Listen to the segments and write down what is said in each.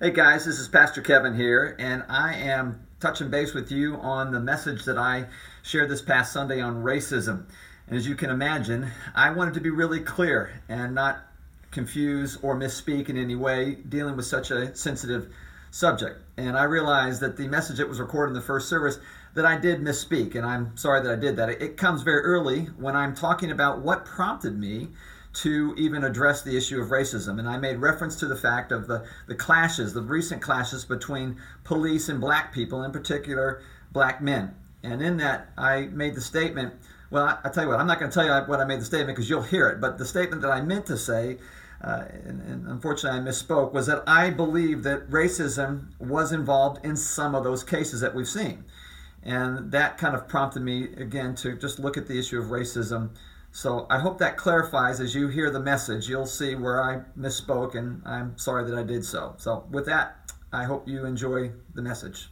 Hey guys, this is Pastor Kevin here, and I am touching base with you on the message that I shared this past Sunday on racism. And as you can imagine, I wanted to be really clear and not confuse or misspeak in any way dealing with such a sensitive subject. And I realized that the message that was recorded in the first service that I did misspeak, and I'm sorry that I did that. It comes very early when I'm talking about what prompted me to even address the issue of racism. And I made reference to the fact of the clashes, the recent clashes between police and black people, in particular black men. And in that, I made the statement, well, I tell you what, I'm not going to tell you what I made the statement because you'll hear it, but the statement that I meant to say, and unfortunately I misspoke, was that I believe that racism was involved in some of those cases that we've seen. And that kind of prompted me, again, to just look at the issue of racism. So I hope that clarifies. As you hear the message, you'll see where I misspoke, and I'm sorry that I did so. So with that, I hope you enjoy the message.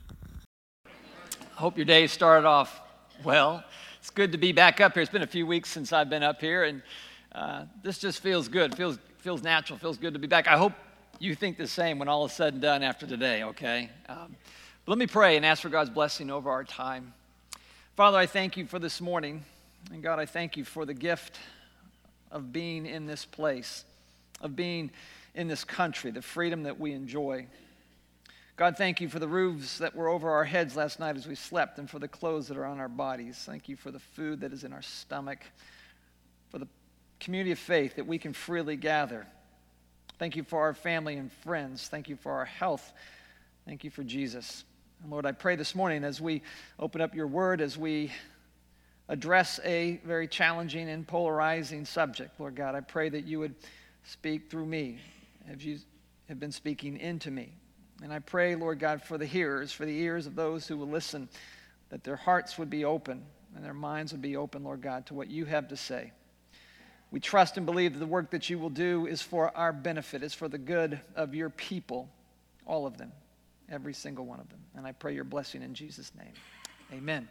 I hope your day started off well. It's good to be back up here. It's been a few weeks since I've been up here, and this just feels good. Feels natural. Feels good to be back. I hope you think the same when all is said and done after today, okay? But let me pray and ask for God's blessing over our time. Father, I thank you for this morning. And God, I thank you for the gift of being in this place, of being in this country, the freedom that we enjoy. God, thank you for the roofs that were over our heads last night as we slept and for the clothes that are on our bodies. Thank you for the food that is in our stomach, for the community of faith that we can freely gather. Thank you for our family and friends. Thank you for our health. Thank you for Jesus. And Lord, I pray this morning as we open up your word, as we address a very challenging and polarizing subject. Lord God, I pray that you would speak through me as you have been speaking into me. And I pray, Lord God, for the hearers, for the ears of those who will listen, that their hearts would be open and their minds would be open, Lord God, to what you have to say. We trust and believe that the work that you will do is for our benefit, is for the good of your people, all of them, every single one of them. And I pray your blessing in Jesus' name. Amen.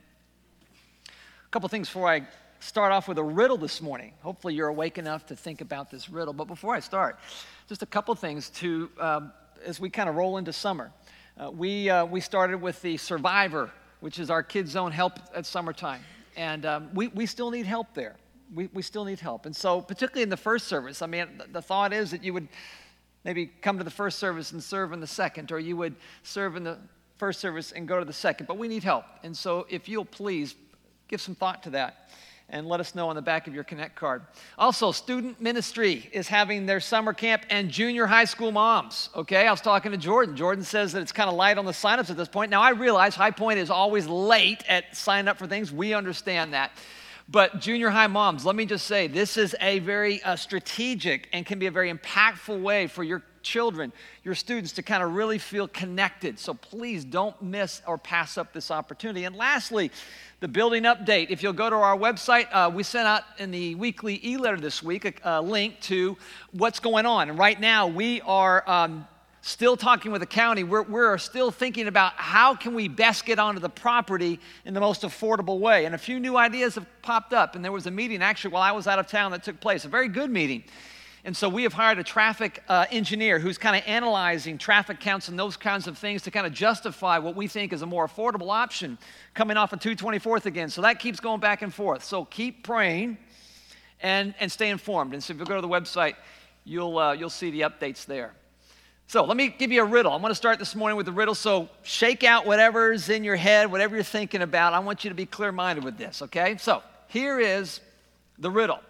A couple things before I start off with a riddle this morning. Hopefully you're awake enough to think about this riddle. But before I start, just a couple things to, as we kind of roll into summer. We started with the Survivor, which is our Kids Zone help at summertime. And we still need help there. We still need help. And so particularly in the first service, I mean, the thought is that you would maybe come to the first service and serve in the second, or you would serve in the first service and go to the second. But we need help. And so if you'll please give some thought to that and let us know on the back of your Connect card. Also, student ministry is having their summer camp and junior high school moms, okay? I was talking to Jordan. Jordan says that it's kind of light on the signups at this point. Now, I realize High Point is always late at signing up for things. We understand that. But junior high moms, let me just say, this is a very strategic and can be a very impactful way for your children, your students to kind of really feel connected. So please don't miss or pass up this opportunity. And lastly, the building update. If you'll go to our website, we sent out in the weekly e-letter this week a link to what's going on. And right now we are still talking with the county. We're still thinking about how can we best get onto the property in the most affordable way. And a few new ideas have popped up. And there was a meeting actually while I was out of town that took place, a very good meeting. And so we have hired a traffic engineer who's kind of analyzing traffic counts and those kinds of things to kind of justify what we think is a more affordable option coming off of 224th again. So that keeps going back and forth. So keep praying and stay informed. And so if you go to the website, you'll see the updates there. So let me give you a riddle. I'm going to start this morning with a riddle. So shake out whatever's in your head, whatever you're thinking about. I want you to be clear-minded with this, okay? So here is the riddle.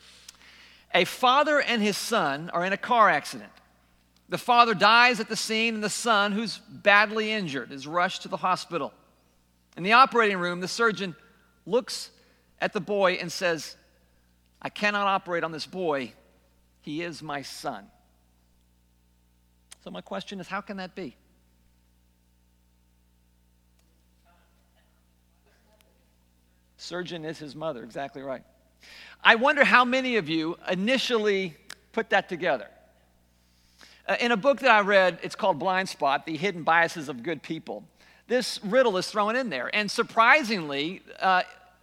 A father and his son are in a car accident. The father dies at the scene, and the son, who's badly injured, is rushed to the hospital. In the operating room, the surgeon looks at the boy and says, "I cannot operate on this boy. He is my son." So my question is, how can that be? Surgeon is his mother, exactly right. I wonder how many of you initially put that together. In a book that I read, it's called Blind Spot, The Hidden Biases of Good People. This riddle is thrown in there. And surprisingly,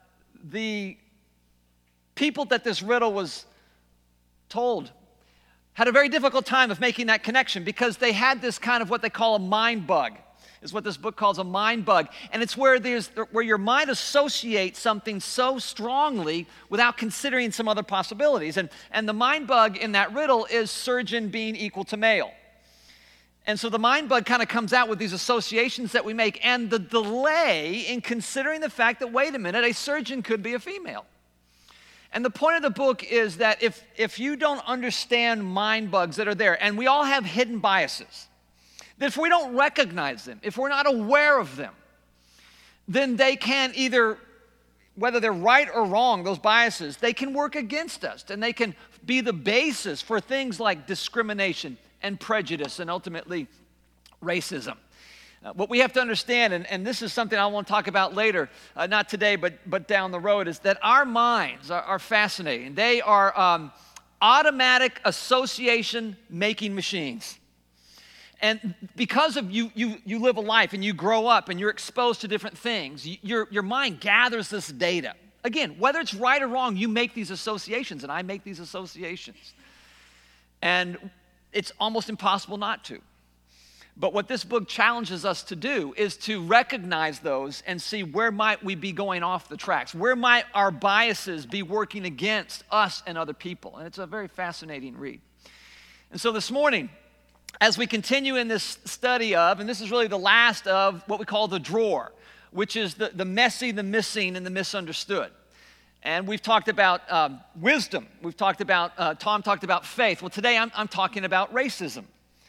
the people that this riddle was told had a very difficult time of making that connection because they had this kind of what they call a mind bug, is what this book calls a mind bug. And it's where your mind associates something so strongly without considering some other possibilities. And the mind bug in that riddle is surgeon being equal to male. And so the mind bug kind of comes out with these associations that we make and the delay in considering the fact that, wait a minute, a surgeon could be a female. And the point of the book is that if you don't understand mind bugs that are there, and we all have hidden biases, that if we don't recognize them, if we're not aware of them, then they can either, whether they're right or wrong, those biases, they can work against us, and they can be the basis for things like discrimination and prejudice and ultimately racism. What we have to understand, and this is something I want to talk about later, not today, but down the road, is that our minds are fascinating. They are automatic association making machines. And because of you live a life and you grow up and you're exposed to different things, your mind gathers this data. Again, whether it's right or wrong, you make these associations, and I make these associations. And it's almost impossible not to. But what this book challenges us to do is to recognize those and see where might we be going off the tracks. Where might our biases be working against us and other people? And it's a very fascinating read. And so this morning, as we continue in this study of, and this is really the last of what we call the drawer, which is the messy, the missing, and the misunderstood. And we've talked about wisdom. We've talked about, Tom talked about faith. Well, today I'm talking about racism.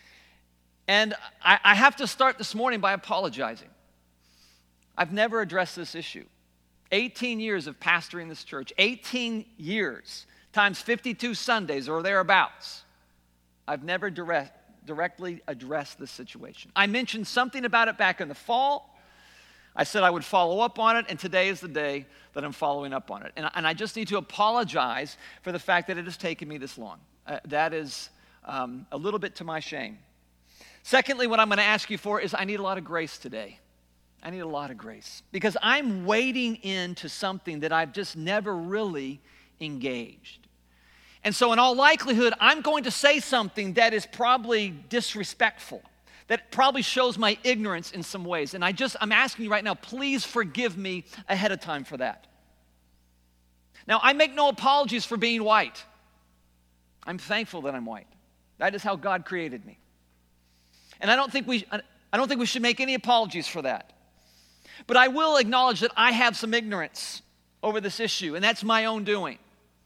And I have to start this morning by apologizing. I've never addressed this issue. 18 years of pastoring this church, 18 years times 52 Sundays or thereabouts. I've never directly addressed this situation. I mentioned something about it back in the fall. I said I would follow up on it, and today is the day that I'm following up on it. And I just need to apologize for the fact that it has taken me this long. That is a little bit to my shame. Secondly, what I'm going to ask you for is I need a lot of grace today. I need a lot of grace because I'm wading into something that I've just never really engaged. And so in all likelihood, I'm going to say something that is probably disrespectful, that probably shows my ignorance in some ways. And I'm asking you right now, please forgive me ahead of time for that. Now, I make no apologies for being white. I'm thankful that I'm white. That is how God created me. And I don't think we should make any apologies for that. But I will acknowledge that I have some ignorance over this issue, and that's my own doing.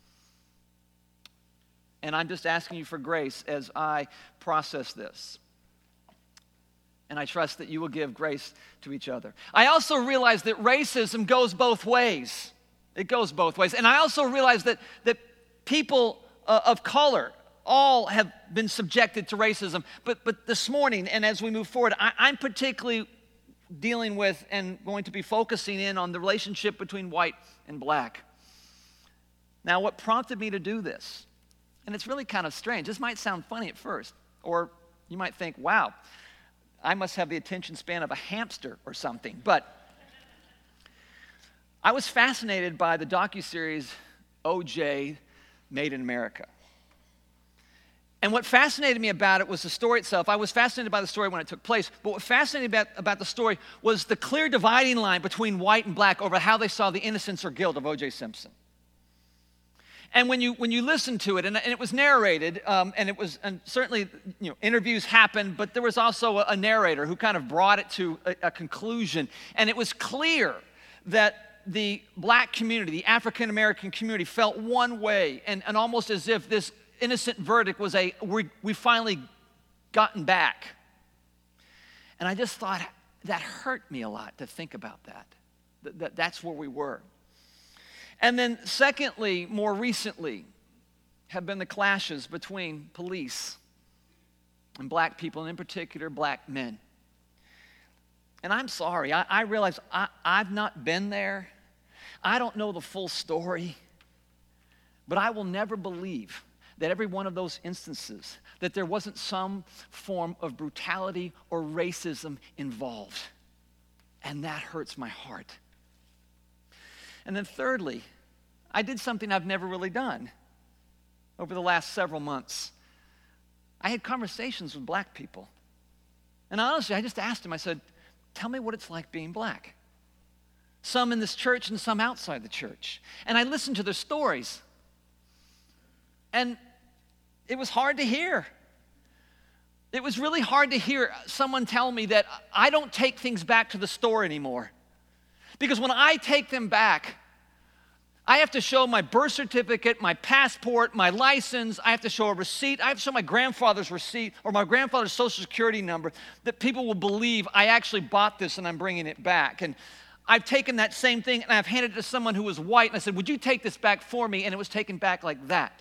And I'm just asking you for grace as I process this. And I trust that you will give grace to each other. I also realize that racism goes both ways. It goes both ways. And I also realize that people of color all have been subjected to racism. But this morning, and as we move forward, I'm particularly dealing with and going to be focusing in on the relationship between white and black. Now, what prompted me to do this, and it's really kind of strange. This might sound funny at first, or you might think, wow, I must have the attention span of a hamster or something. But I was fascinated by the docuseries O.J. Made in America. And what fascinated me about it was the story itself. I was fascinated by the story when it took place, but what fascinated me about the story was the clear dividing line between white and black over how they saw the innocence or guilt of O.J. Simpson. And when you listen to it, and it was narrated, and certainly interviews happened, but there was also a narrator who kind of brought it to a conclusion. And it was clear that the black community, the African American community, felt one way, and almost as if this innocent verdict was we finally gotten back. And I just thought that hurt me a lot to think about that. That's where we were. And then secondly, more recently, have been the clashes between police and black people, and in particular, black men. And I'm sorry, I realize I've not been there. I don't know the full story, but I will never believe that every one of those instances, that there wasn't some form of brutality or racism involved. And that hurts my heart. And then thirdly, I did something I've never really done over the last several months. I had conversations with black people. And honestly, I just asked them, I said, tell me what it's like being black. Some in this church and some outside the church. And I listened to their stories. And it was hard to hear. It was really hard to hear someone tell me that I don't take things back to the store anymore. Because when I take them back, I have to show my birth certificate, my passport, my license. I have to show a receipt. I have to show my grandfather's receipt or my grandfather's social security number that people will believe I actually bought this and I'm bringing it back. And I've taken that same thing and I've handed it to someone who was white and I said, would you take this back for me? And it was taken back like that.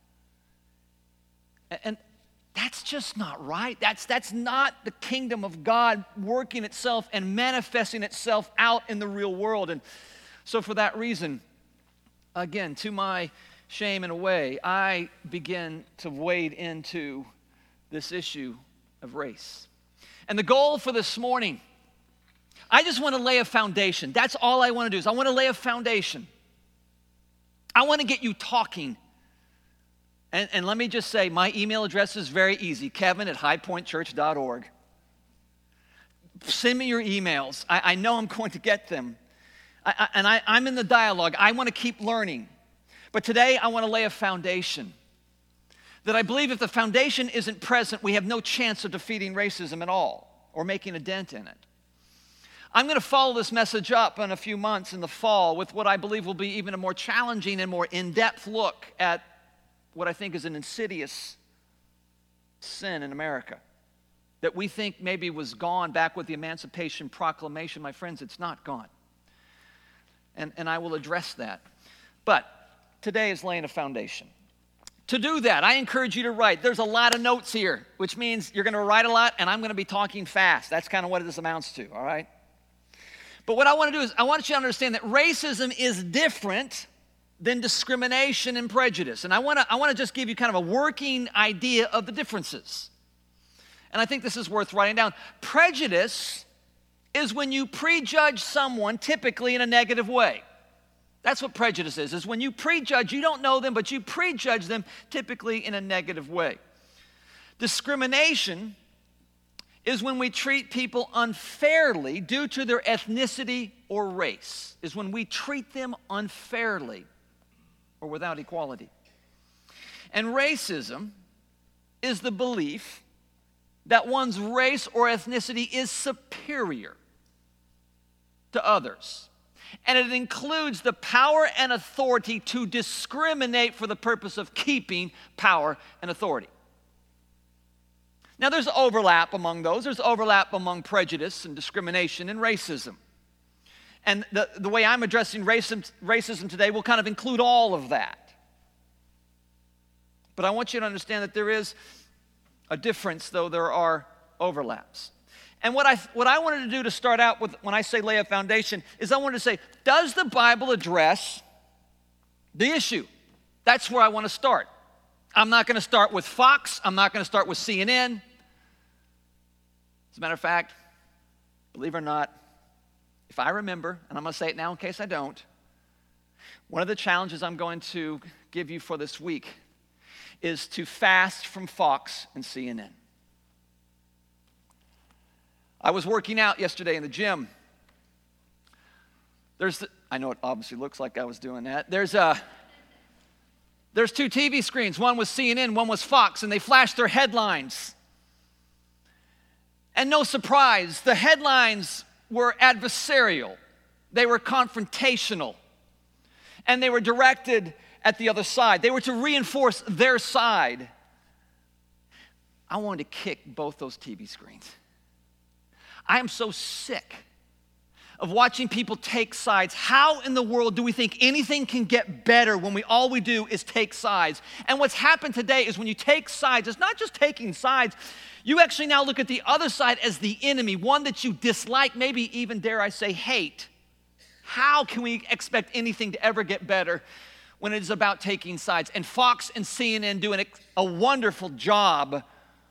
And that's just not right. That's not the kingdom of God working itself and manifesting itself out in the real world. And so for that reason, again, to my shame in a way, I begin to wade into this issue of race. And the goal for this morning, I just want to lay a foundation. That's all I want to do is I want to lay a foundation. I want to get you talking. And let me just say, my email address is very easy, kevin@highpointchurch.org. Send me your emails. I know I'm going to get them. I'm in the dialogue. I want to keep learning. But today, I want to lay a foundation that I believe if the foundation isn't present, we have no chance of defeating racism at all or making a dent in it. I'm going to follow this message up in a few months in the fall with what I believe will be even a more challenging and more in-depth look at what I think is an insidious sin in America that we think maybe was gone back with the Emancipation Proclamation. My friends, it's not gone. And I will address that. But today is laying a foundation. To do that, I encourage you to write. There's a lot of notes here, which means you're going to write a lot, and I'm going to be talking fast. That's kind of what this amounts to, all right? But what I want to do is I want you to understand that racism is different than discrimination and prejudice. And I want to just give you kind of a working idea of the differences. And I think this is worth writing down. Prejudice is when you prejudge someone, typically in a negative way. That's what prejudice is when you prejudge, you don't know them, but you prejudge them typically in a negative way. Discrimination is when we treat people unfairly due to their ethnicity or race, is when we treat them unfairly or without equality. And racism is the belief that one's race or ethnicity is superior to others. And it includes the power and authority to discriminate for the purpose of keeping power and authority. Now, there's overlap among those. There's overlap among prejudice and discrimination and racism. And the way I'm addressing racism today will kind of include all of that. But I want you to understand that there is a difference, though there are overlaps. And what I wanted to do to start out with when I say lay a foundation is I wanted to say, does the Bible address the issue? That's where I want to start. I'm not going to start with Fox. I'm not going to start with CNN. As a matter of fact, believe it or not, if I remember, and I'm going to say it now in case I don't, one of the challenges I'm going to give you for this week is to fast from Fox and CNN. I was working out yesterday in the gym. I know it obviously looks like I was doing that. There's two TV screens. One was CNN, one was Fox, and they flashed their headlines. And no surprise, the headlines were adversarial. They were confrontational. And they were directed at the other side. They were to reinforce their side. I wanted to kick both those TV screens. I am so sick of watching people take sides. How in the world do we think anything can get better when all we do is take sides? And what's happened today is when you take sides, it's not just taking sides. You actually now look at the other side as the enemy, one that you dislike, maybe even, dare I say, hate. How can we expect anything to ever get better when it is about taking sides? And Fox and CNN doing a wonderful job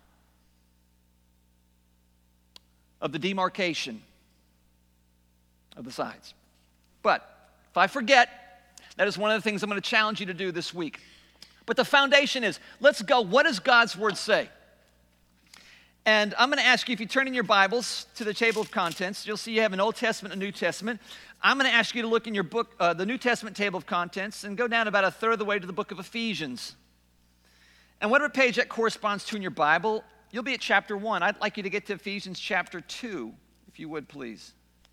of the demarcation of the sides. But if I forget, that is one of the things I'm going to challenge you to do this week. But the foundation is, let's go, what does God's word say? And I'm going to ask you, if you turn in your Bibles to the table of contents, you'll see you have an Old Testament and a New Testament. I'm going to ask you to look in your book, the New Testament table of contents, and go down about a third of the way to the book of Ephesians. And whatever page that corresponds to in your Bible, you'll be at chapter 1. I'd like you to get to Ephesians chapter 2, if you would, please.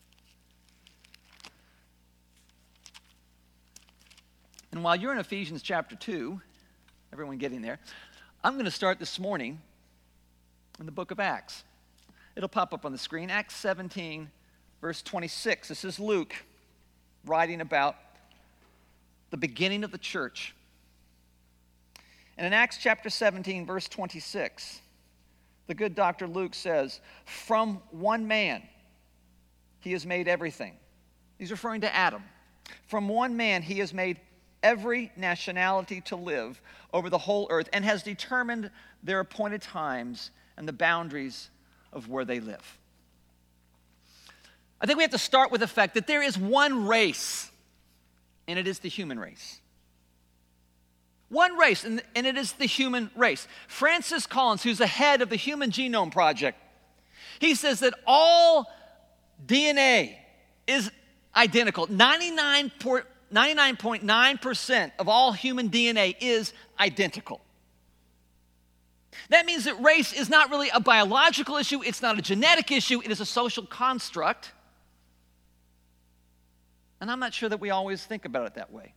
And while you're in Ephesians chapter 2, everyone getting there, I'm going to start this morning in the book of Acts. It'll pop up on the screen. Acts 17, verse 26. This is Luke writing about the beginning of the church. And in Acts chapter 17, verse 26, the good Dr. Luke says, "From one man he has made everything." He's referring to Adam. "From one man he has made every nationality to live over the whole earth, and has determined their appointed times and the boundaries of where they live." I think we have to start with the fact that there is one race, and it is the human race. One race, and it is the human race. Francis Collins, who's the head of the Human Genome Project, he says that all DNA is identical. 99.9% of all human DNA is identical. That means that race is not really a biological issue, it's not a genetic issue, it is a social construct. And I'm not sure that we always think about it that way.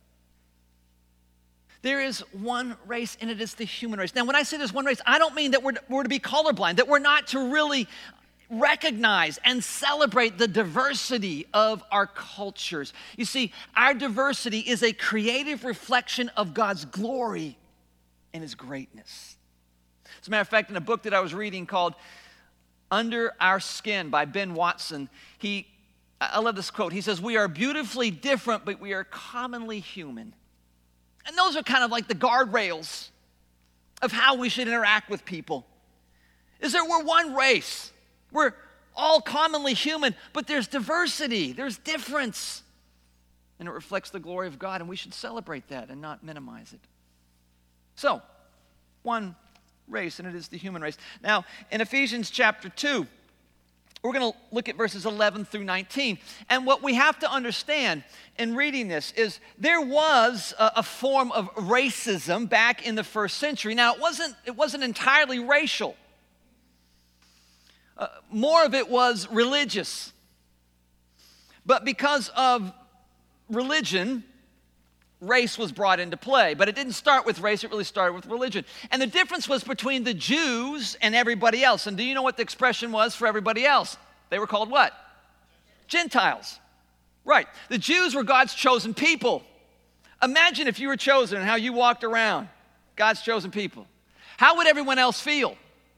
There is one race, and it is the human race. Now, when I say there's one race, I don't mean that we're to be colorblind, that we're not to really recognize and celebrate the diversity of our cultures. You see, our diversity is a creative reflection of God's glory and His greatness. As a matter of fact, in a book that I was reading called Under Our Skin by Ben Watson, I love this quote. He says, "We are beautifully different, but we are commonly human." And those are kind of like the guardrails of how we should interact with people. Is that we're one race. We're all commonly human, but there's diversity, there's difference. And it reflects the glory of God, and we should celebrate that and not minimize it. So, one race, and it is the human race. Now, in Ephesians chapter 2, we're going to look at verses 11 through 19. And what we have to understand in reading this is there was a form of racism back in the first century. Now, it wasn't entirely racial. More of it was religious. But because of religion, race was brought into play. But it didn't start with race, it really started with religion. And the difference was between the Jews and everybody else. And do you know what the expression was for everybody else? They were called what? Gentiles. Right. The Jews were God's chosen people. Imagine if you were chosen and how you walked around, God's chosen people. How would everyone else feel?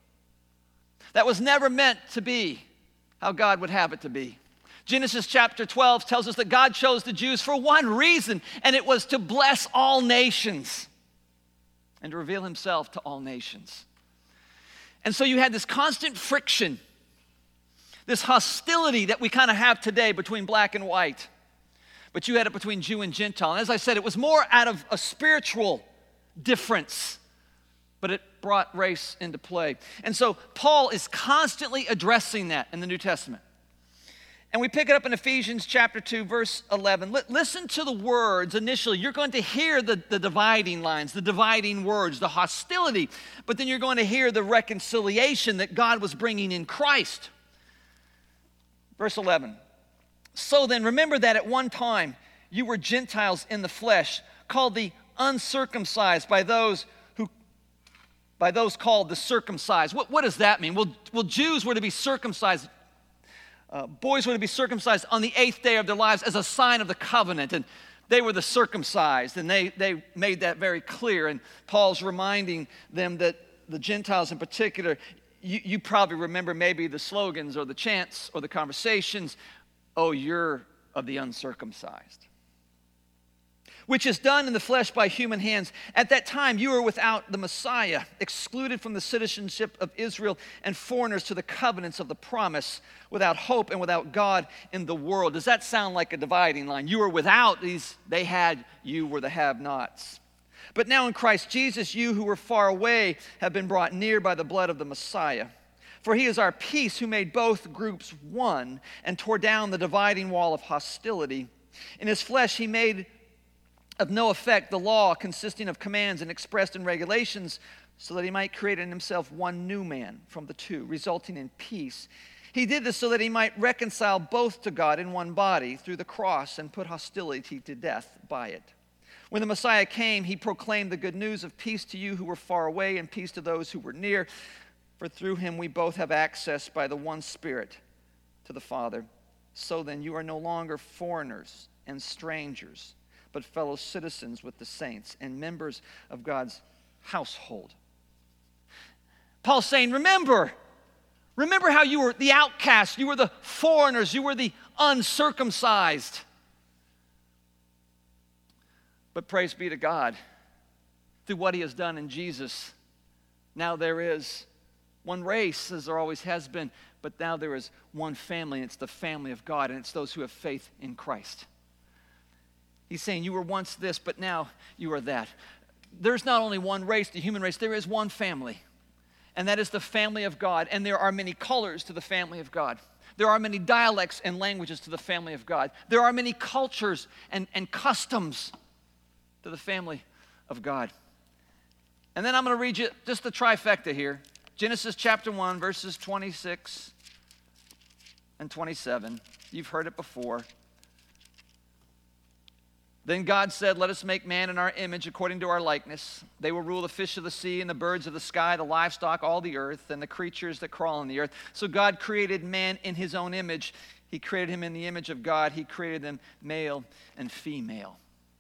That was never meant to be how God would have it to be. Genesis chapter 12 tells us that God chose the Jews for one reason, and it was to bless all nations and to reveal Himself to all nations. And so you had this constant friction, this hostility that we kind of have today between black and white. But you had it between Jew and Gentile. And as I said, it was more out of a spiritual difference, but it brought race into play. And so Paul is constantly addressing that in the New Testament. And we pick it up in Ephesians chapter 2, verse 11. Listen to the words initially. You're going to hear the dividing lines, the dividing words, the hostility, but then you're going to hear the reconciliation that God was bringing in Christ. Verse 11. "So then, remember that at one time you were Gentiles in the flesh, called the uncircumcised by those called the circumcised." What does that mean? Well, Jews were to be circumcised. Boys were to be circumcised on the 8th day of their lives as a sign of the covenant. And they were the circumcised, and they made that very clear. And Paul's reminding them that the Gentiles in particular, you probably remember maybe the slogans or the chants or the conversations, "Oh, you're of the uncircumcised," which is done in the flesh by human hands. At that time, you were without the Messiah, excluded from the citizenship of Israel and foreigners to the covenants of the promise, without hope and without God in the world. Does that sound like a dividing line? You were without these, they had, you were the have-nots. But now in Christ Jesus, you who were far away have been brought near by the blood of the Messiah. For he is our peace, who made both groups one and tore down the dividing wall of hostility. In his flesh he made of no effect the law consisting of commands and expressed in regulations, so that he might create in himself one new man from the two, resulting in peace. He did this so that he might reconcile both to God in one body through the cross and put hostility to death by it. When the Messiah came, he proclaimed the good news of peace to you who were far away and peace to those who were near. For through him we both have access by the one Spirit to the Father. So then you are no longer foreigners and strangers, but fellow citizens with the saints and members of God's household. Paul's saying, remember how you were the outcasts, you were the foreigners, you were the uncircumcised. But praise be to God, through what he has done in Jesus, now there is one race, as there always has been, but now there is one family, and it's the family of God, and it's those who have faith in Christ. He's saying you were once this, but now you are that. There's not only one race, the human race, there is one family, and that is the family of God, and there are many colors to the family of God. There are many dialects and languages to the family of God. There are many cultures and customs to the family of God. And then I'm going to read you just the trifecta here. Genesis chapter 1, verses 26 and 27. You've heard it before. Then God said, let us make man in our image according to our likeness. They will rule the fish of the sea and the birds of the sky, the livestock, all the earth, and the creatures that crawl on the earth. So God created man in his own image. He created him in the image of God. He created them male and female.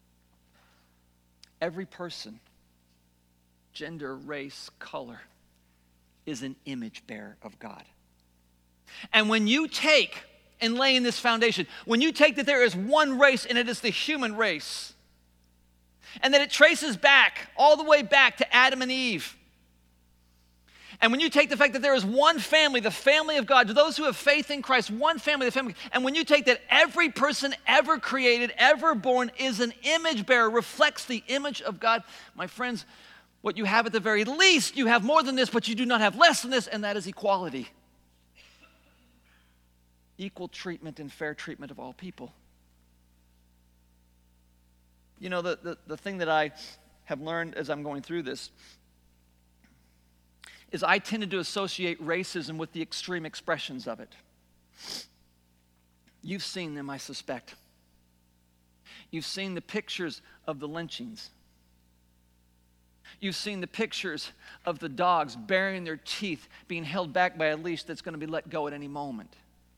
Every person, gender, race, color, is an image bearer of God. And when you take and lay in this foundation, when you take that there is one race and it is the human race, and that it traces back, all the way back to Adam and Eve, and when you take the fact that there is one family, the family of God, to those who have faith in Christ, one family, the family, and when you take that every person ever created, ever born is an image bearer, reflects the image of God, my friends, what you have at the very least, you have more than this, but you do not have less than this, and that is equality. Equal treatment and fair treatment of all people. You know, the thing that I have learned as I'm going through this is I tended to associate racism with the extreme expressions of it. You've seen them, I suspect. You've seen the pictures of the lynchings. You've seen the pictures of the dogs burying their teeth, being held back by a leash that's going to be let go at any moment.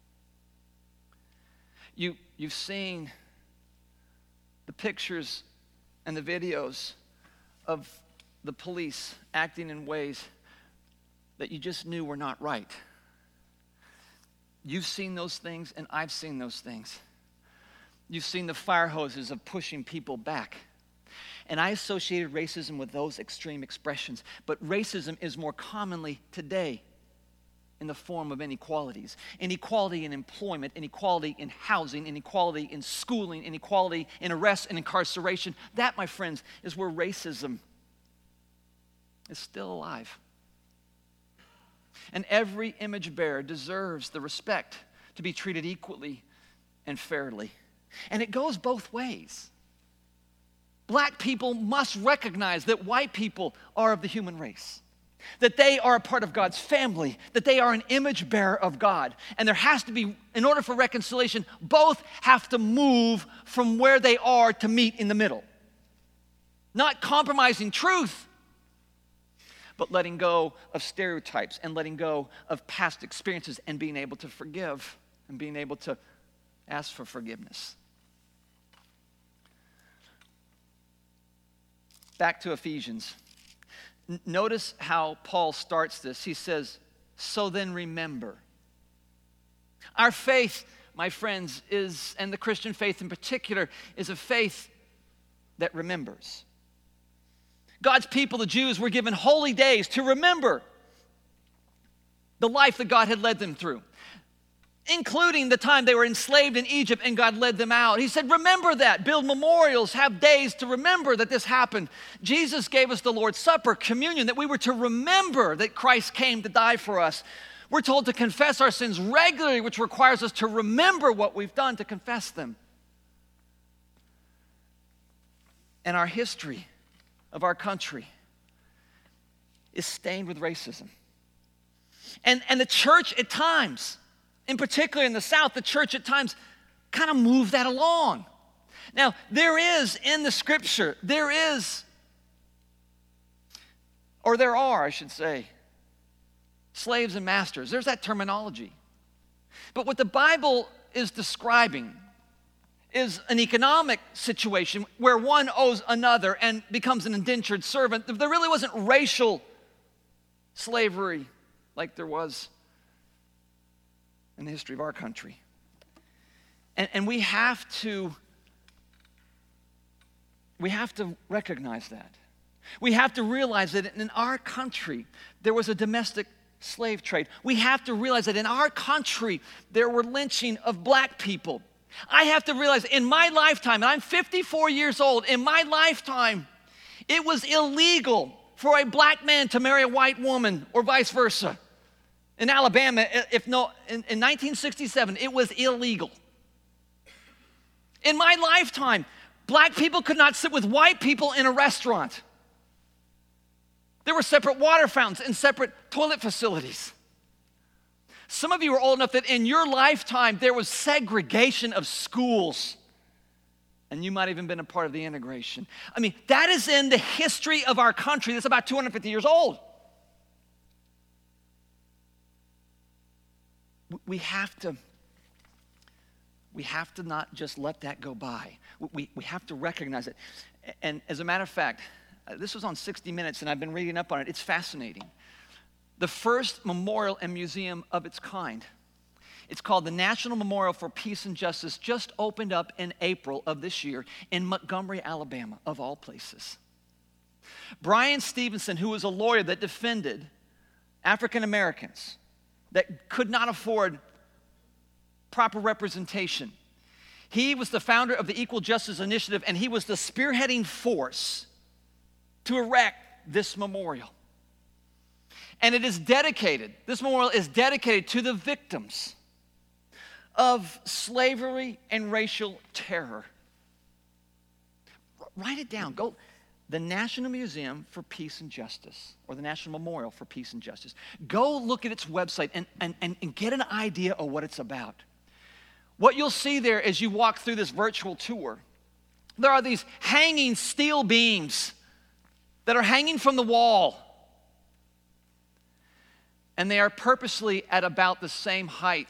You've seen the pictures and the videos of the police acting in ways that you just knew were not right. You've seen those things, and I've seen those things. You've seen the fire hoses of pushing people back. And I associated racism with those extreme expressions. But racism is more commonly today in the form of inequalities. Inequality in employment, inequality in housing, inequality in schooling, inequality in arrest and incarceration. That, my friends, is where racism is still alive. And every image bearer deserves the respect to be treated equally and fairly. And it goes both ways. Black people must recognize that white people are of the human race, that they are a part of God's family, that they are an image bearer of God. And there has to be, in order for reconciliation, both have to move from where they are to meet in the middle. Not compromising truth, but letting go of stereotypes and letting go of past experiences and being able to forgive and being able to ask for forgiveness. Back to Ephesians. Notice how Paul starts this. He says, so then remember. Our faith, my friends, is, and the Christian faith in particular, is a faith that remembers. God's people, the Jews, were given holy days to remember the life that God had led them through, including the time they were enslaved in Egypt and God led them out. He said, remember that. Build memorials, have days to remember that this happened. Jesus gave us the Lord's Supper, communion, that we were to remember that Christ came to die for us. We're told to confess our sins regularly, which requires us to remember what we've done, to confess them. And our history of our country is stained with racism. And the church at times, in particular in the South, the church at times kind of moved that along. Now, there is in the Scripture, there are, I should say, slaves and masters. There's that terminology. But what the Bible is describing is an economic situation where one owes another and becomes an indentured servant. There really wasn't racial slavery like there was in the history of our country. And we have to recognize that. We have to realize that in our country, there was a domestic slave trade. We have to realize that in our country, there were lynching of black people. I have to realize in my lifetime, and I'm 54 years old, in my lifetime, it was illegal for a black man to marry a white woman or vice versa. In Alabama, in 1967, it was illegal. In my lifetime, black people could not sit with white people in a restaurant. There were separate water fountains and separate toilet facilities. Some of you are old enough that in your lifetime there was segregation of schools. And you might have even been a part of the integration. I mean, that is in the history of our country that's about 250 years old. We have to not just let that go by. We have to recognize it. And as a matter of fact, this was on 60 Minutes, and I've been reading up on it. It's fascinating. The first memorial and museum of its kind, it's called the National Memorial for Peace and Justice, just opened up in April of this year in Montgomery, Alabama, of all places. Brian Stevenson, who was a lawyer that defended African Americans that could not afford proper representation, he was the founder of the Equal Justice Initiative, and he was the spearheading force to erect this memorial. And it is dedicated, this memorial is dedicated to the victims of slavery and racial terror. Write it down. Go, the National Museum for Peace and Justice, or the National Memorial for Peace and Justice. Go look at its website and get an idea of what it's about. What you'll see there as you walk through this virtual tour, there are these hanging steel beams that are hanging from the wall. And they are purposely at about the same height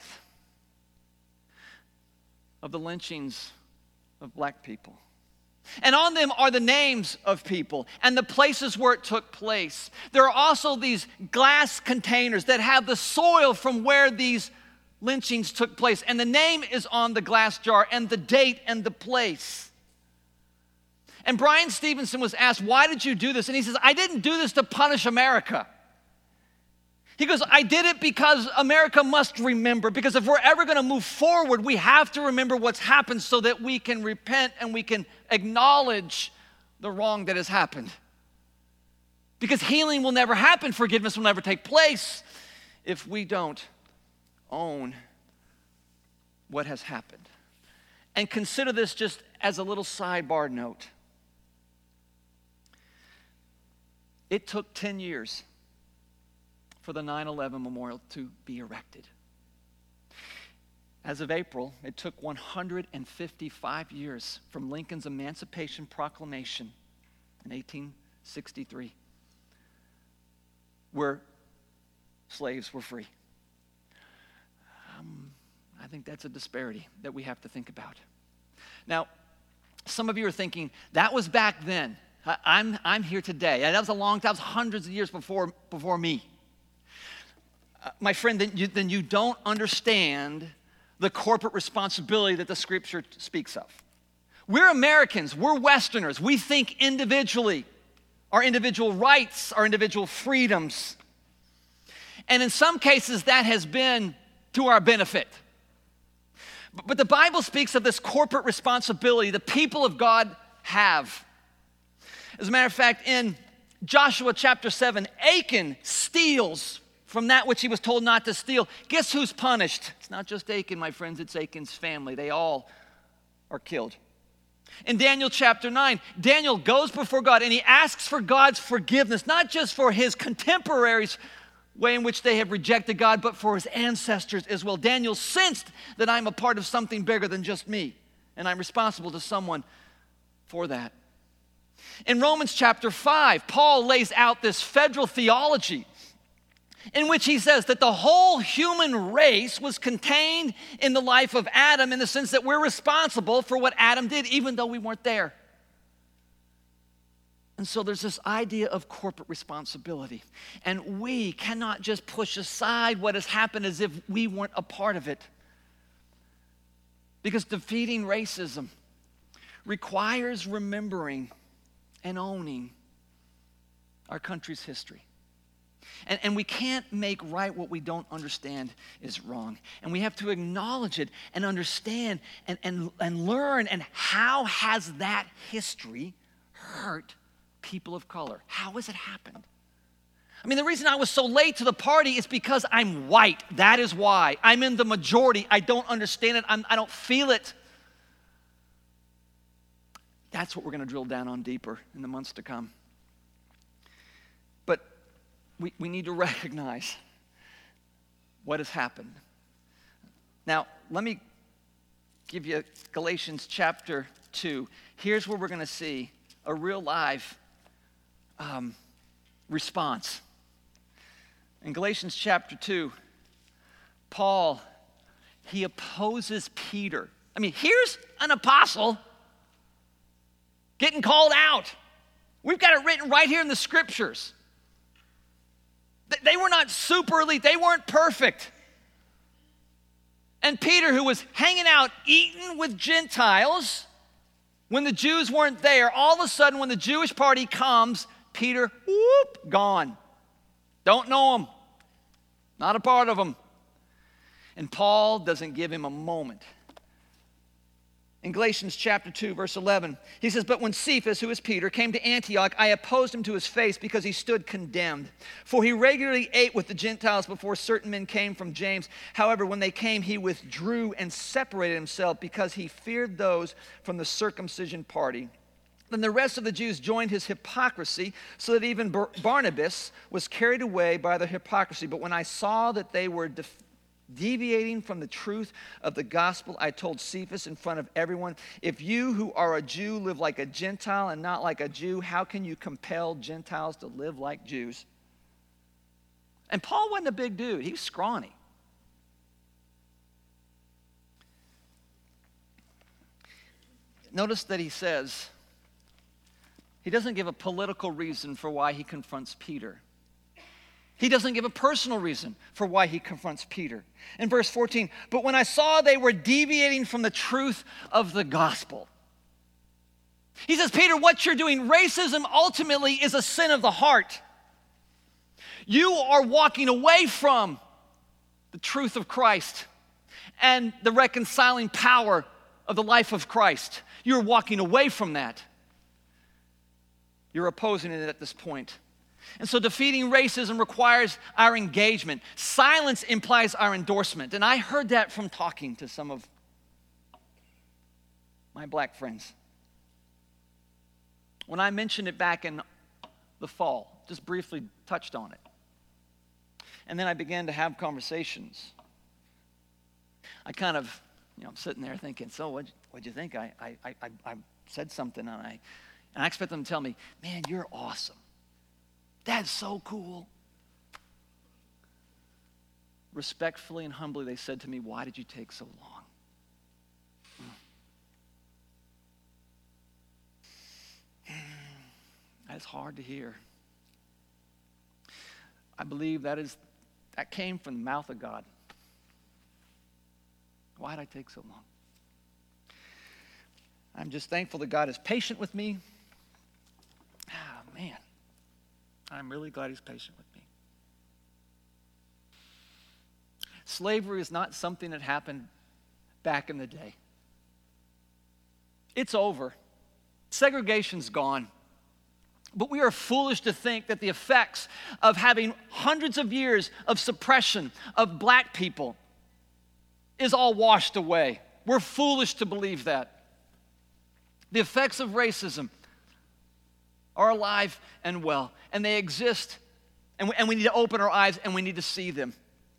of the lynchings of black people. And on them are the names of people and the places where it took place. There are also these glass containers that have the soil from where these lynchings took place. And the name is on the glass jar and the date and the place. And Brian Stevenson was asked, why did you do this? And he says, I didn't do this to punish America. He goes, I did it because America must remember, because if we're ever going to move forward, we have to remember what's happened so that we can repent and we can acknowledge the wrong that has happened. Because healing will never happen, forgiveness will never take place if we don't own what has happened. And consider this just as a little sidebar note. It took 10 years for the 9/11 memorial to be erected. As of April, it took 155 years from Lincoln's Emancipation Proclamation in 1863, where slaves were free. I think that's a disparity that we have to think about. Now, some of you are thinking, that was back then. I'm here today. That was a long time, that was hundreds of years before me. My friend, then you don't understand the corporate responsibility that the Scripture speaks of. We're Americans, we're Westerners. We think individually, our individual rights, our individual freedoms. And in some cases, that has been to our benefit. But the Bible speaks of this corporate responsibility the people of God have. As a matter of fact, in Joshua chapter 7, Achan steals from that which he was told not to steal. Guess who's punished? It's not just Achan, my friends, it's Achan's family. They all are killed. In Daniel chapter 9, Daniel goes before God and he asks for God's forgiveness, not just for his contemporaries' way in which they have rejected God, but for his ancestors as well. Daniel sensed that I'm a part of something bigger than just me, and I'm responsible to someone for that. In Romans chapter 5, Paul lays out this federal theology in which he says that the whole human race was contained in the life of Adam, in the sense that we're responsible for what Adam did, even though we weren't there. And so there's this idea of corporate responsibility. And we cannot just push aside what has happened as if we weren't a part of it. Because defeating racism requires remembering and owning our country's history. And we can't make right what we don't understand is wrong. And we have to acknowledge it and understand and learn. And how has that history hurt people of color? How has it happened? I mean, the reason I was so late to the party is because I'm white. That is why. I'm in the majority. I don't understand it. I don't feel it. That's what we're going to drill down on deeper in the months to come. But we need to recognize what has happened. Now, let me give you Galatians chapter 2. Here's where we're going to see a real live response. In Galatians chapter 2, Paul, he opposes Peter. I mean, here's an apostle getting called out. We've got it written right here in the scriptures. They were not super elite. They weren't perfect. And Peter, who was hanging out, eating with Gentiles when the Jews weren't there, all of a sudden when the Jewish party comes, Peter, whoop, gone. Don't know him. Not a part of him. And Paul doesn't give him a moment. In Galatians chapter 2, verse 11, he says, "But when Cephas, who is Peter, came to Antioch, I opposed him to his face because he stood condemned. For he regularly ate with the Gentiles before certain men came from James. However, when they came, he withdrew and separated himself because he feared those from the circumcision party. Then the rest of the Jews joined his hypocrisy, so that even Barnabas was carried away by their hypocrisy. But when I saw that they were deviating from the truth of the gospel, I told Cephas in front of everyone, if you who are a Jew live like a Gentile and not like a Jew, how can you compel Gentiles to live like Jews?" And Paul wasn't a big dude. He was scrawny. Notice that he says, he doesn't give a political reason for why he confronts Peter. He doesn't give a personal reason for why he confronts Peter. In verse 14, "But when I saw they were deviating from the truth of the gospel." He says, Peter, what you're doing, racism ultimately is a sin of the heart. You are walking away from the truth of Christ and the reconciling power of the life of Christ. You're walking away from that. You're opposing it at this point. And so defeating racism requires our engagement. Silence implies our endorsement. And I heard that from talking to some of my black friends. When I mentioned it back in the fall, just briefly touched on it. And then I began to have conversations. I kind of, I'm sitting there thinking, so what'd you think? I said something and I expect them to tell me, man, you're awesome. That's so cool. Respectfully and humbly, they said to me, why did you take so long? That's hard to hear. I believe that came from the mouth of God. Why did I take so long? I'm just thankful that God is patient with me. Man, I'm really glad he's patient with me. Slavery is not something that happened back in the day. It's over. Segregation's gone. But we are foolish to think that the effects of having hundreds of years of suppression of black people is all washed away. We're foolish to believe that. The effects of racism are alive and well, and they exist, and we need to open our eyes and we need to see them.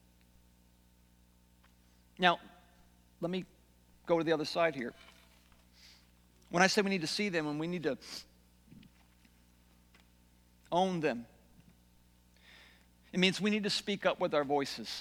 Now, let me go to the other side here. When I say we need to see them and we need to own them, it means we need to speak up with our voices.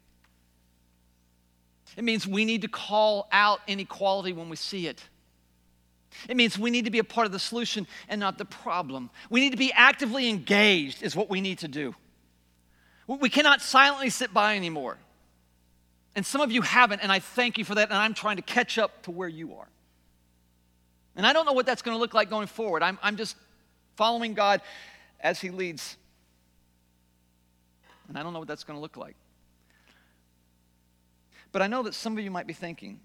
It means we need to call out inequality when we see it. It means we need to be a part of the solution and not the problem. We need to be actively engaged is what we need to do. We cannot silently sit by anymore. And some of you haven't, and I thank you for that, and I'm trying to catch up to where you are. And I don't know what that's going to look like going forward. I'm just following God as He leads. And I don't know what that's going to look like. But I know that some of you might be thinking,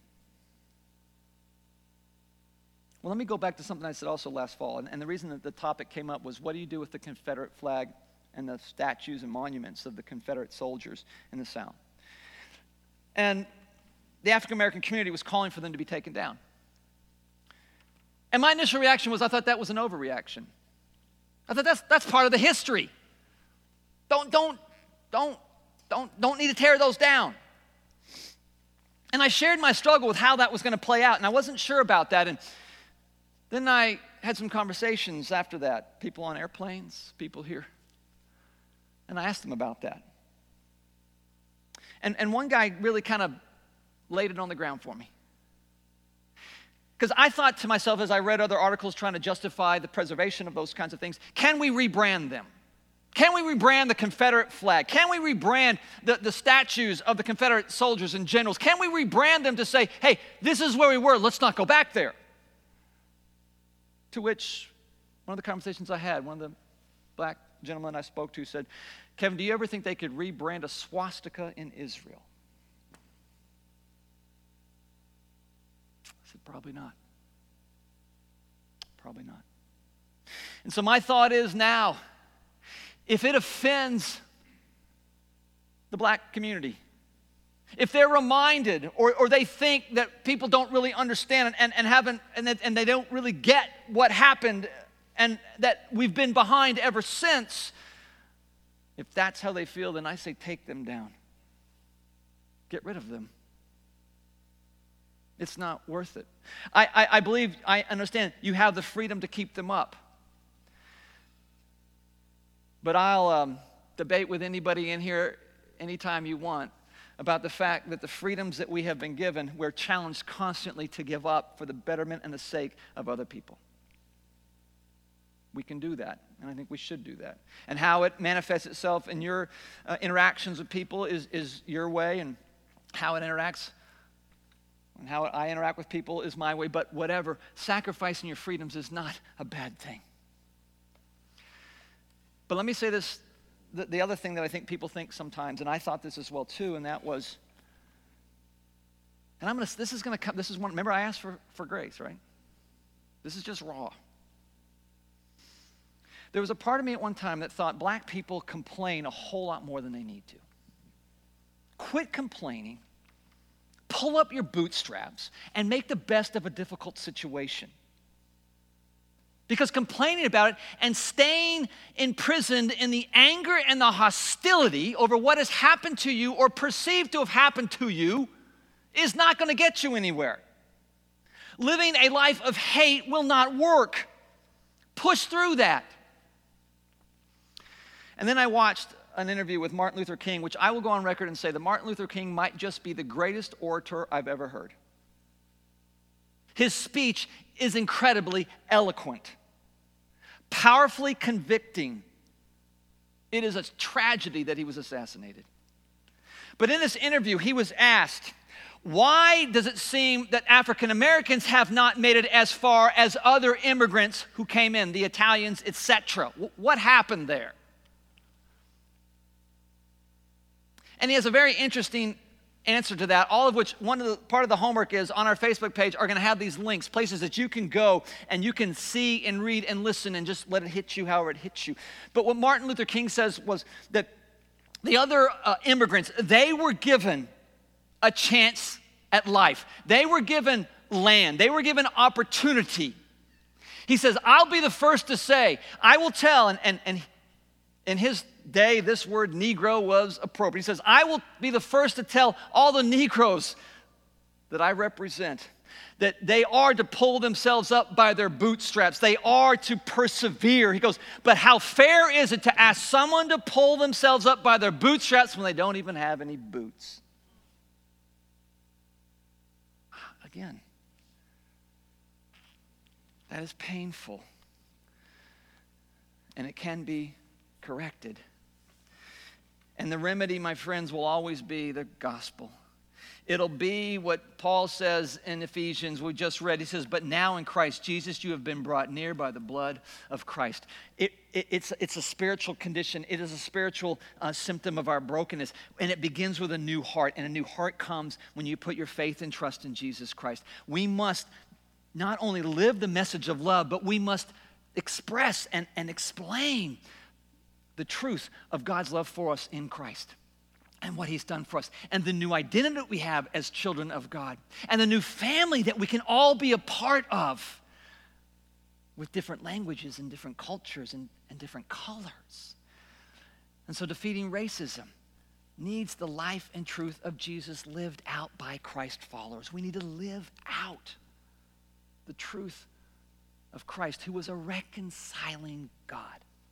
well, let me go back to something I said also last fall. And the reason that the topic came up was, what do you do with the Confederate flag and the statues and monuments of the Confederate soldiers in the South? And the African American community was calling for them to be taken down. And my initial reaction was, I thought that was an overreaction. I thought that's part of the history. Don't need to tear those down. And I shared my struggle with how that was going to play out, and I wasn't sure about that. And then I had some conversations after that, people on airplanes, people here, and I asked them about that. And one guy really kind of laid it on the ground for me. Because I thought to myself as I read other articles trying to justify the preservation of those kinds of things, can we rebrand them? Can we rebrand the Confederate flag? Can we rebrand the statues of the Confederate soldiers and generals? Can we rebrand them to say, hey, this is where we were, let's not go back there? To which one of the conversations I had, one of the black gentlemen I spoke to said, Kevin, do you ever think they could rebrand a swastika in Israel? I said, probably not. Probably not. And so my thought is now, if it offends the black community, if they're reminded or they think that people don't really understand and they don't really get what happened and that we've been behind ever since, if that's how they feel, then I say take them down. Get rid of them. It's not worth it. I believe, I understand you have the freedom to keep them up. But I'll debate with anybody in here anytime you want about the fact that the freedoms that we have been given, we're challenged constantly to give up for the betterment and the sake of other people. We can do that, and I think we should do that. And how it manifests itself in your interactions with people is your way, and how it interacts and how I interact with people is my way. But whatever, sacrificing your freedoms is not a bad thing. But let me say this, the other thing that I think people think sometimes, and I thought this as well too, and that was, and this is one, remember I asked for grace, right? This is just raw. There was a part of me at one time that thought black people complain a whole lot more than they need to. Quit complaining, pull up your bootstraps, and make the best of a difficult situation. Because complaining about it and staying imprisoned in the anger and the hostility over what has happened to you or perceived to have happened to you is not going to get you anywhere. Living a life of hate will not work. Push through that. And then I watched an interview with Martin Luther King, which I will go on record and say that Martin Luther King might just be the greatest orator I've ever heard. His speech is incredibly eloquent, powerfully convicting. It is a tragedy that he was assassinated. But in this interview, he was asked, why does it seem that African Americans have not made it as far as other immigrants who came in, the Italians, etc.? What happened there? And he has a very interesting answer to that, all of which part of the homework is on our Facebook page are going to have these links, places that you can go and you can see and read and listen and just let it hit you however it hits you. But what Martin Luther King says was that the other immigrants, they were given a chance at life. They were given land. They were given opportunity. He says, I'll be the first to say, I will tell, and in his day, this word Negro was appropriate. He says, I will be the first to tell all the Negroes that I represent that they are to pull themselves up by their bootstraps. They are to persevere. He goes, but how fair is it to ask someone to pull themselves up by their bootstraps when they don't even have any boots? Again, that is painful, and it can be corrected. And the remedy, my friends, will always be the gospel. It'll be what Paul says in Ephesians, we just read. He says, but now in Christ Jesus you have been brought near by the blood of Christ. It's a spiritual condition. It is a spiritual symptom of our brokenness. And it begins with a new heart. And a new heart comes when you put your faith and trust in Jesus Christ. We must not only live the message of love, but we must express and explain the truth of God's love for us in Christ and what he's done for us and the new identity that we have as children of God and the new family that we can all be a part of with different languages and different cultures and different colors. And so defeating racism needs the life and truth of Jesus lived out by Christ followers. We need to live out the truth of Christ, who was a reconciling God.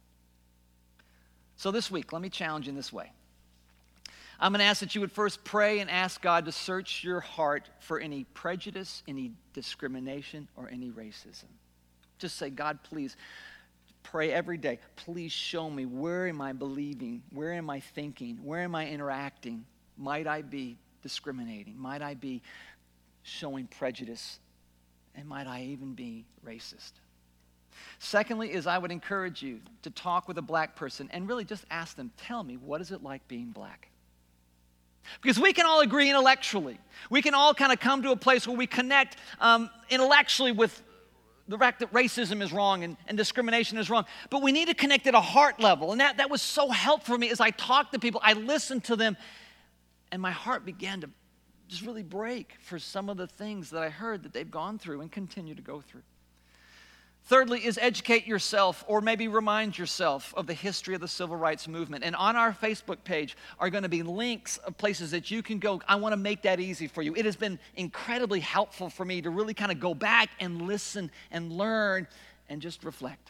So this week, let me challenge you in this way. I'm going to ask that you would first pray and ask God to search your heart for any prejudice, any discrimination, or any racism. Just say, God, please, pray every day. Please show me, where am I believing? Where am I thinking? Where am I interacting? Might I be discriminating? Might I be showing prejudice? And might I even be racist? Secondly, is I would encourage you to talk with a black person and really just ask them, tell me, what is it like being black? Because we can all agree intellectually. We can all kind of come to a place where we connect intellectually with the fact that racism is wrong and discrimination is wrong. But we need to connect at a heart level. And that was so helpful for me as I talked to people. I listened to them, and my heart began to just really break for some of the things that I heard that they've gone through and continue to go through. Thirdly is educate yourself or maybe remind yourself of the history of the civil rights movement. And on our Facebook page are going to be links of places that you can go. I want to make that easy for you. It has been incredibly helpful for me to really kind of go back and listen and learn and just reflect.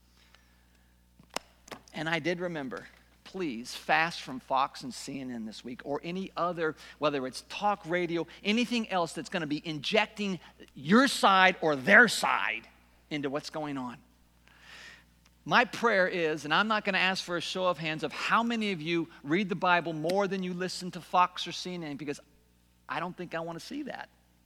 And I did remember, please fast from Fox and CNN this week or any other, whether it's talk radio, anything else that's going to be injecting your side or their side into what's going on. My prayer is, and I'm not going to ask for a show of hands of how many of you read the Bible more than you listen to Fox or CNN, because I don't think I want to see that.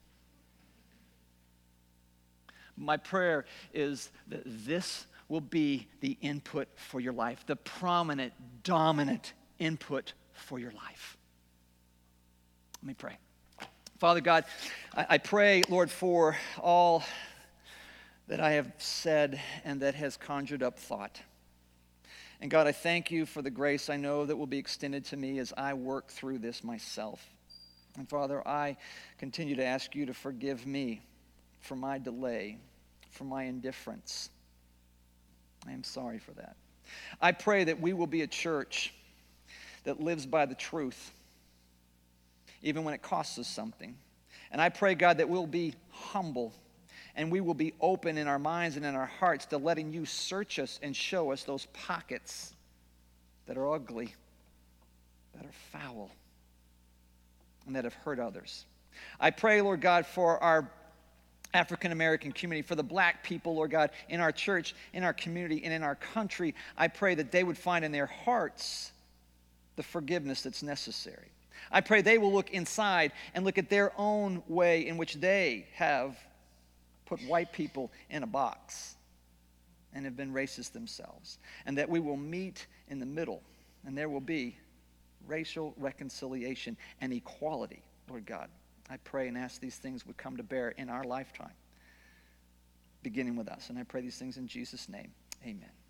My prayer is that this will be the input for your life, the prominent, dominant input for your life. Let me pray. Father God, I pray, Lord, for all that I have said and that has conjured up thought. And God, I thank you for the grace I know that will be extended to me as I work through this myself. And Father, I continue to ask you to forgive me for my delay, for my indifference. I am sorry for that. I pray that we will be a church that lives by the truth, even when it costs us something. And I pray, God, that we'll be humble and we will be open in our minds and in our hearts to letting you search us and show us those pockets that are ugly, that are foul, and that have hurt others. I pray, Lord God, for our African American community, for the black people, Lord God, in our church, in our community, and in our country. I pray that they would find in their hearts the forgiveness that's necessary. I pray they will look inside and look at their own way in which they have put white people in a box and have been racist themselves. And that we will meet in the middle and there will be racial reconciliation, and equality, Lord God. I pray and ask these things would come to bear in our lifetime, beginning with us. And I pray these things in Jesus' name. Amen.